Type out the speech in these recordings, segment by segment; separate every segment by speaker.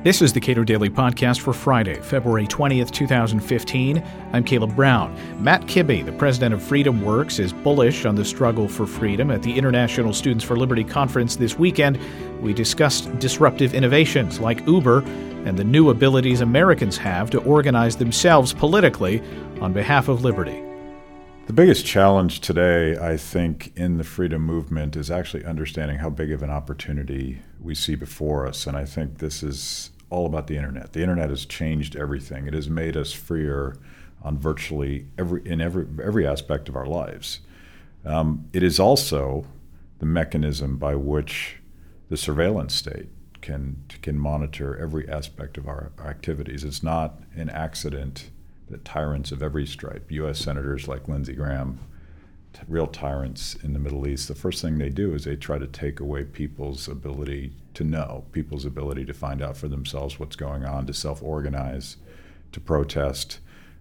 Speaker 1: This is the Cato Daily Podcast for Friday, February 20th, 2015. I'm Caleb Brown. Matt Kibbe, the president of FreedomWorks, is bullish on the struggle for freedom. At the International Students for Liberty Conference this weekend, we discussed disruptive innovations like Uber and the new abilities Americans have to organize themselves politically on behalf of liberty.
Speaker 2: The biggest challenge today, I think, in the freedom movement is actually understanding how big of an opportunity we see before us. And I think this is all about the internet. The internet has changed everything. It has made us freer on virtually every aspect of our lives. It is also the mechanism by which the surveillance state can monitor every aspect of our activities. It's not an accident that tyrants of every stripe, U.S. senators like Lindsey Graham, real tyrants in the Middle East, the first thing they do is they try to take away people's ability to know, people's ability to find out for themselves what's going on, to self-organize, to protest.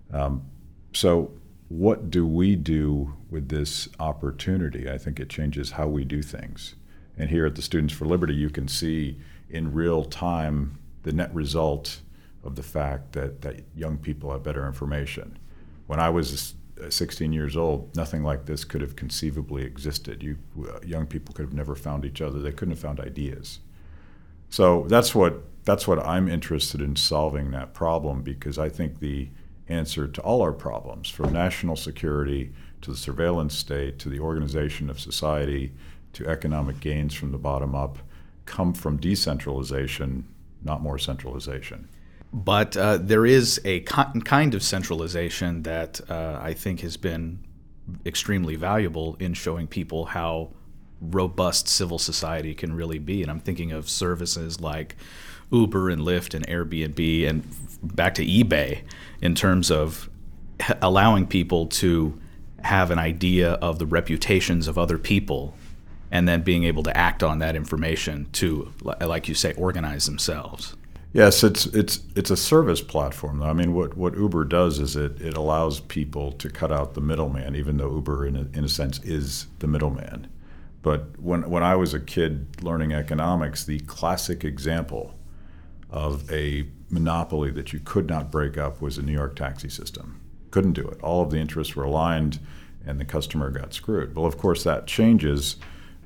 Speaker 2: So what do we do with this opportunity? I think it changes how we do things. And here at the Students for Liberty, you can see in real time the net result of the fact that young people have better information. When I was 16 years old, nothing like this could have conceivably existed. Young people could have never found each other. They couldn't have found ideas. So that's what I'm interested in, solving that problem, because I think the answer to all our problems, from national security to the surveillance state to the organization of society to economic gains from the bottom up, come from decentralization, not more centralization.
Speaker 1: But there is a kind of centralization that I think has been extremely valuable in showing people how robust civil society can really be. And I'm thinking of services like Uber and Lyft and Airbnb and back to eBay in terms of allowing people to have an idea of the reputations of other people and then being able to act on that information to, like you say, organize themselves.
Speaker 2: Yes, it's a service platform. I mean, what Uber does is it allows people to cut out the middleman, even though Uber, in a sense, is the middleman. But when I was a kid learning economics, the classic example of a monopoly that you could not break up was the New York taxi system. Couldn't do it. All of the interests were aligned, and the customer got screwed. Well, of course, that changes.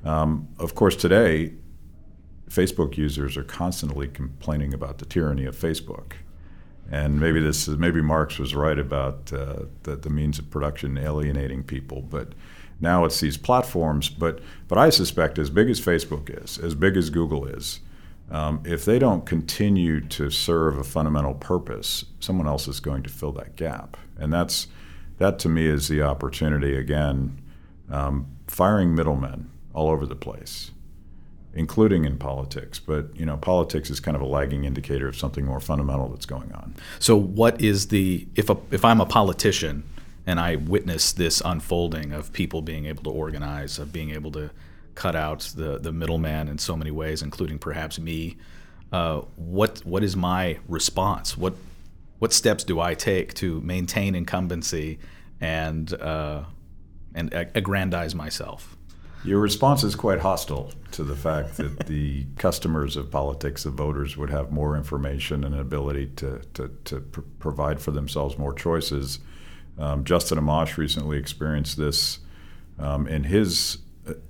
Speaker 2: Of course, today, Facebook users are constantly complaining about the tyranny of Facebook, and maybe Marx was right about the means of production alienating people. But now it's these platforms. But I suspect, as big as Facebook is, as big as Google is, if they don't continue to serve a fundamental purpose, someone else is going to fill that gap, and that to me is the opportunity. Again, firing middlemen all over the place, including in politics. But politics is kind of a lagging indicator of something more fundamental that's going on.
Speaker 1: So what is if I'm a politician and I witness this unfolding of people being able to organize, of being able to cut out the middleman in so many ways, including perhaps me, what is my response? What steps do I take to maintain incumbency and aggrandize myself?
Speaker 2: Your response is quite hostile to the fact that the customers of politics, the voters, would have more information and an ability to provide for themselves more choices. Justin Amash recently experienced this in his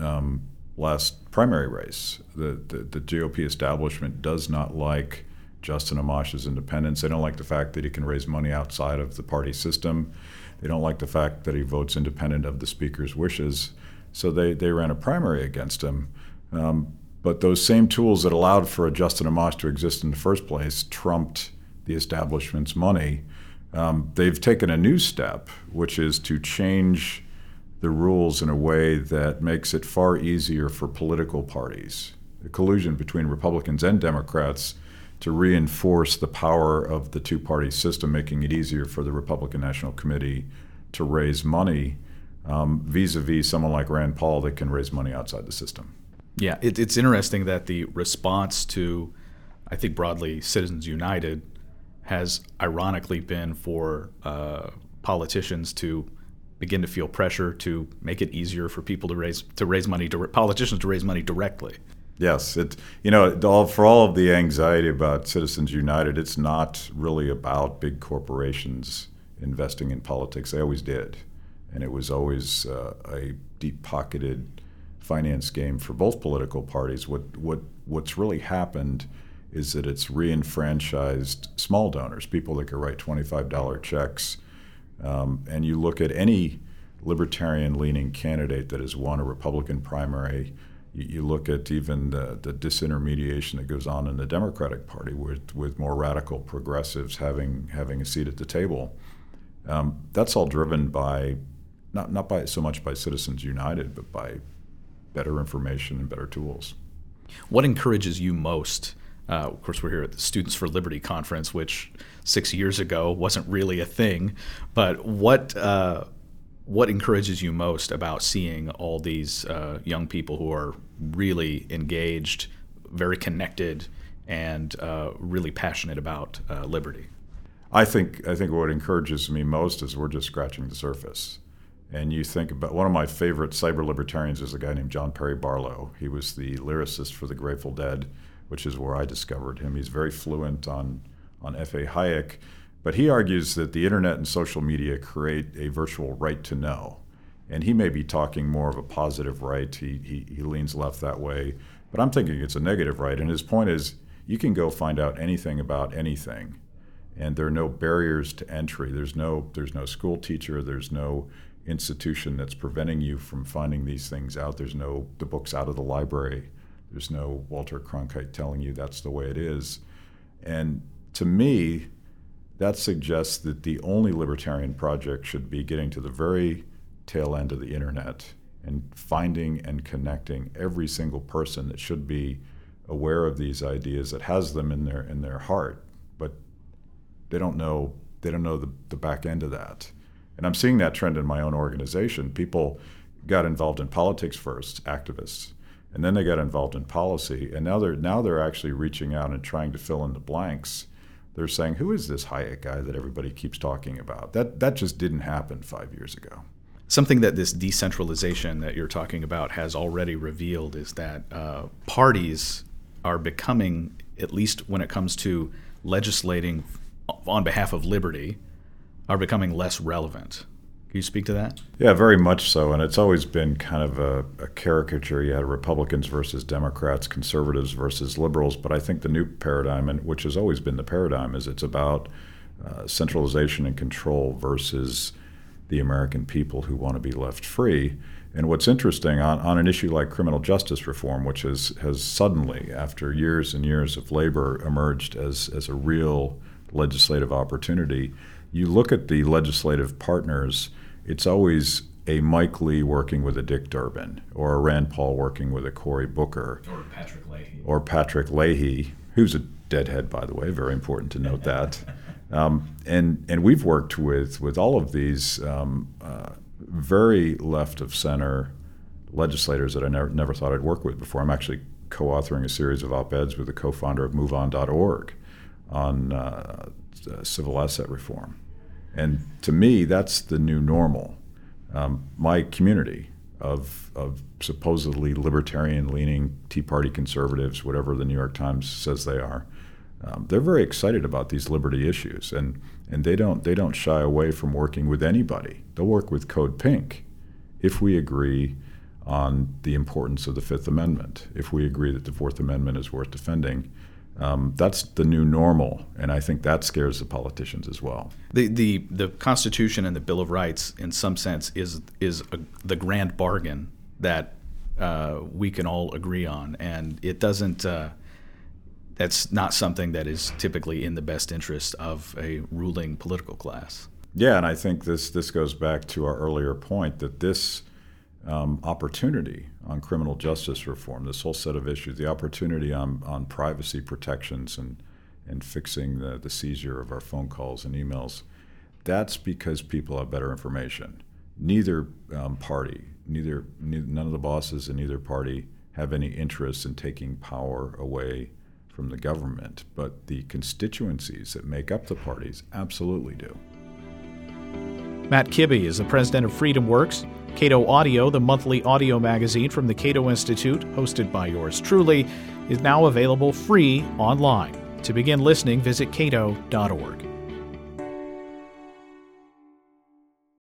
Speaker 2: last primary race. The GOP establishment does not like Justin Amash's independence. They don't like the fact that he can raise money outside of the party system. They don't like the fact that he votes independent of the speaker's wishes. So they ran a primary against him. But those same tools that allowed for a Justin Amash to exist in the first place trumped the establishment's money. They've taken a new step, which is to change the rules in a way that makes it far easier for political parties, the collusion between Republicans and Democrats, to reinforce the power of the two-party system, making it easier for the Republican National Committee to raise money vis-a-vis someone like Rand Paul that can raise money outside the system.
Speaker 1: Yeah, it's interesting that the response to, I think broadly, Citizens United has ironically been for politicians to begin to feel pressure to make it easier for people to raise money, politicians to raise money directly.
Speaker 2: Yes, for all of the anxiety about Citizens United, it's not really about big corporations investing in politics. They always did, and it was always a deep-pocketed finance game for both political parties. What's really happened is that it's re-enfranchised small donors, people that could write $25 checks, and you look at any libertarian-leaning candidate that has won a Republican primary. You look at even the disintermediation that goes on in the Democratic Party with more radical progressives having a seat at the table. That's all driven by not by so much by Citizens United, but by better information and better tools.
Speaker 1: What encourages you most? Of course, we're here at the Students for Liberty conference, which 6 years ago wasn't really a thing. But what encourages you most about seeing all these young people who are really engaged, very connected, and really passionate about liberty?
Speaker 2: I think what encourages me most is we're just scratching the surface. And you think about one of my favorite cyber libertarians is a guy named John Perry Barlow. He was the lyricist for the Grateful Dead, which is where I discovered him. He's very fluent on F.A. Hayek. But he argues that the internet and social media create a virtual right to know. And he may be talking more of a positive right. He leans left that way. But I'm thinking it's a negative right. And his point is you can go find out anything about anything. And there are no barriers to entry. There's no school teacher. There's no institution that's preventing you from finding these things out. There's no the books out of the library. There's no Walter Cronkite telling you that's the way it is. And to me, that suggests that the only libertarian project should be getting to the very tail end of the internet and finding and connecting every single person that should be aware of these ideas, that has them in their heart, but they don't know the back end of that. And I'm seeing that trend in my own organization. People got involved in politics first, activists, and then they got involved in policy, and now they're actually reaching out and trying to fill in the blanks. They're saying, who is this Hayek guy that everybody keeps talking about? That just didn't happen 5 years ago.
Speaker 1: Something that this decentralization that you're talking about has already revealed is that parties are becoming, at least when it comes to legislating on behalf of liberty, are becoming less relevant. Can you speak to that?
Speaker 2: Yeah, very much so. And it's always been kind of a caricature. You had Republicans versus Democrats, conservatives versus liberals. But I think the new paradigm, and which has always been the paradigm, is it's about centralization and control versus the American people who want to be left free. And what's interesting on an issue like criminal justice reform, which has suddenly, after years and years of labor, emerged as a real legislative opportunity, you look at the legislative partners, it's always a Mike Lee working with a Dick Durbin, or a Rand Paul working with a Cory Booker. Or Patrick Leahy, who's a deadhead, by the way, very important to note that. And we've worked with all of these very left of center legislators that I never thought I'd work with before. I'm actually co-authoring a series of op-eds with the co-founder of MoveOn.org on civil asset reform. And to me, that's the new normal. My community of supposedly libertarian-leaning Tea Party conservatives, whatever the New York Times says they are, they're very excited about these liberty issues, and they don't shy away from working with anybody. They'll work with Code Pink if we agree on the importance of the Fifth Amendment, if we agree that the Fourth Amendment is worth defending. That's the new normal, and I think that scares the politicians as well.
Speaker 1: The Constitution and the Bill of Rights, in some sense, is the grand bargain that we can all agree on, and it doesn't. That's not something that is typically in the best interest of a ruling political class.
Speaker 2: Yeah, and I think this goes back to our earlier point that this opportunity on criminal justice reform, this whole set of issues, the opportunity on privacy protections and fixing the seizure of our phone calls and emails, that's because people have better information. Neither party, none of the bosses in either party have any interest in taking power away from the government, but the constituencies that make up the parties absolutely do.
Speaker 3: Matt Kibbe is the president of FreedomWorks. Cato Audio, the monthly audio magazine from the Cato Institute, hosted by yours truly, is now available free online. To begin listening, visit cato.org.